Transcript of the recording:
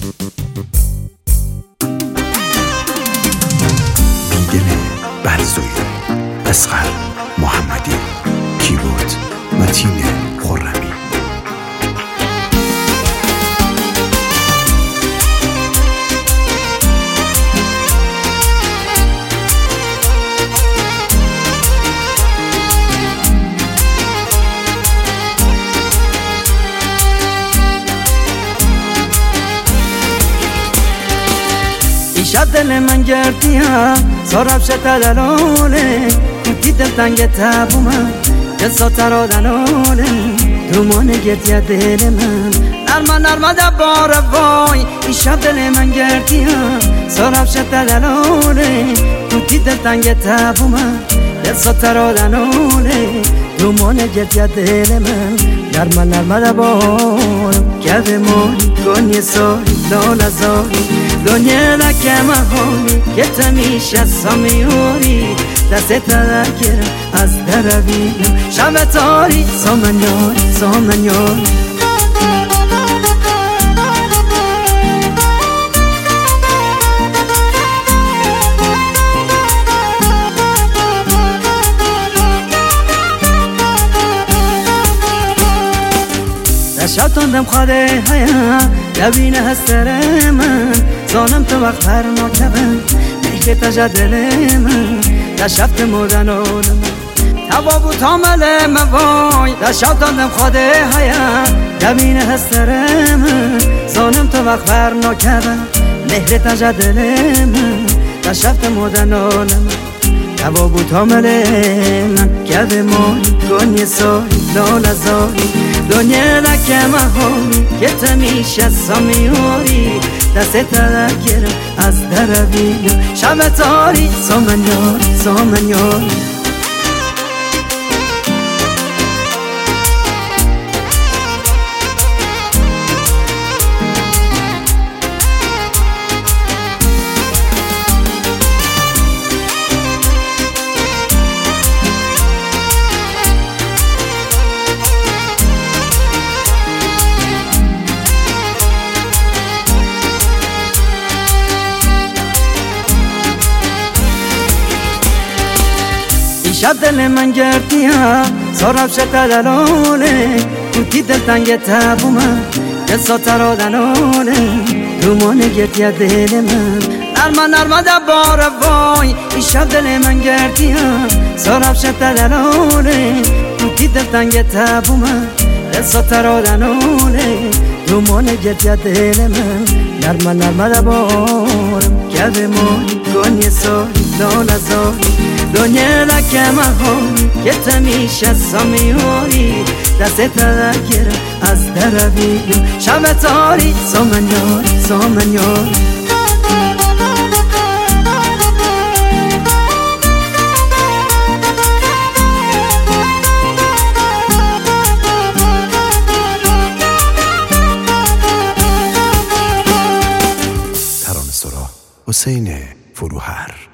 بیدل برزوی، اصغر محمدی، کیبورد متین خرمی. شب دل من گردیم سراب شد دلوله کتی دل تنگ تبومم جسا ترادنوله دومان گردی دل من نرمه دبار وای. این شب دل من گردیم سراب شد دلوله کتی دل تنگ تبومم جسا ترادنوله دومان گردی دل من نرمه دبار که موری گنی ساری لالا زاری دنیا لکه مهانی که تمیشه سامیوری دست تذکرم از درویم شب تاری سامن یاری شب تندم خواده هیا دوینه هستر من زانم تو وقت پر نکبن مهر تجا دل من در شب تمودن اولم تبابو تامل من وای. در شب تندم خواده هیا دوینه هستر من زانم تو وقت پر نکبن مهر تجا دل من در شب تمودن اولم تبابو تامل من گوه ماری گنی ساری لالا زاری دنیا لکه مهانی که تمیشه سامیوری دست تذکرم از درویم شب تاری سامن یاری شب دل من گردیم سراب شد دلوله کتی دل تنگ تبومم جسا ترادنوله دومان گردی دل من نرمه دبار وای. این شب دل من گردیم سراب شد دلوله کتی دل تنگ تبومم جسا ترادنوله دومان گردی دل من نرمه دبارم که ماری گنی ساری لالا زاری دنیا لکه مهانی که تمیشه سامیوری دست تذکرم از درویم شب تاری سامن یاری ترانه‌سرا حسین فروهر.